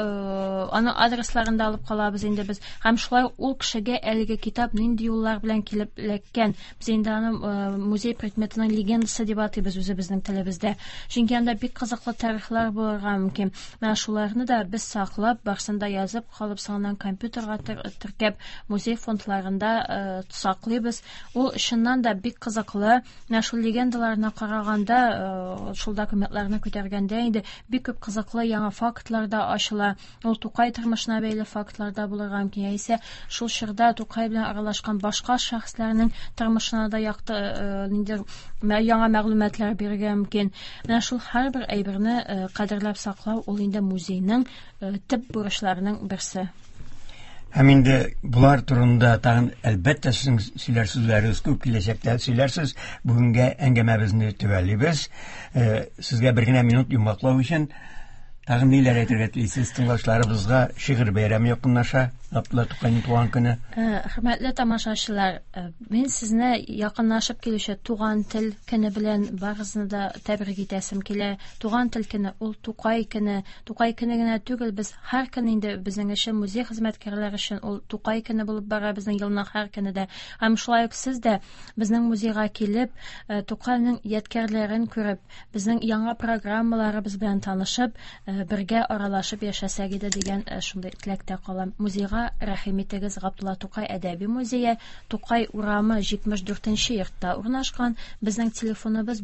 аның адресларын да алып калабыз инде без. Һәм шулай ул кешегә әлеге китап нинди юллар белән килеп эләккән. Без инде аны музей предметының легендасы дип атыйбыз үзебезнең телебездә. Чөнки анда бик кызыклы тарихлар булырга мөмкин. Менә шуларны да без саклап, барсында язып калып, соңыннан компьютерга теркәп, музей фондларында саклыйбыз. Ул чыннан да бик кызыклы. Менә шул легендаларына караганда, шул документларны күтәргәндә инде бик күп кызыклы яңа фактлар да ачыла. Ул Тукай тормышына бәйле фактларда булырга мөмкин. Яисә шул чорда Тукай белән аралашкан башка шәхесләрнең тормышына да якты нинди яңа мәгълүматлар бирергә мөмкин. Менә шул һәрбер әйберне кадерләп саклау ул инде музейның төп бурычларының берсе. Һәм инде булар турында тагын әлбәттә сезнең сөйләр сүзләрегез күп, киләчәктә сөйләрсез. Бүгенгә әңгәмәбезне төгәллибез. Сезгә бер генә минут йомгаклау өчен тагын ниләр әйтергә телисез? Тыңлаучыларыбызга шигырь бәйрәме якынлаша, Габдулла Тукайның туган көне. Хөрмәтле тамашачылар, мин сезне якынлашып килүче туган тел көне белән барыгызны да тәбрик итәсем килә. Туган тел көне ул Тукай көне. Тукай көне генә түгел, без һәр көн инде безнең өчен, музей хезмәткәрләре өчен ул Тукай көне булып бара безнең елның һәр көне дә. Һәм шулай ук сез дә безнең музейга килеп, Тукайның ядкәрләрен күреп, безнең яңа программаларыбыз белән танышып, бергә аралашып яшәсәк иде дигән шундый теләктә калам. Музейга рәхим итегез. Габдулла Тукай әдәби музее, Тукай урамы 74нче йортта урнашкан. Безнең телефоныбыз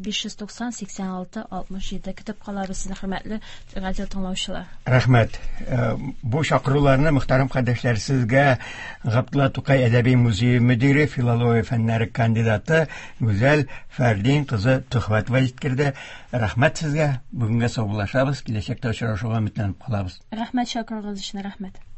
590-86-67. Көтеп калабыз сезне, хөрмәтле радио тыңлаучылар. Рәхмәт. Бу чакыруларны мөхтәрәм кардәшләр, сезгә Габдулла Тукай әдәби музее мөдире, филология фәннәре кандидаты Гүзәл Фәрдин кызы Төхвәтова җиткерде. Рәхмәт сезгә. Бүгенгә саулашабыз. Киләчәктә очрашуга өметләнеп калабыз. Рәхмәт, шакырыгыз өчен рәхмәт.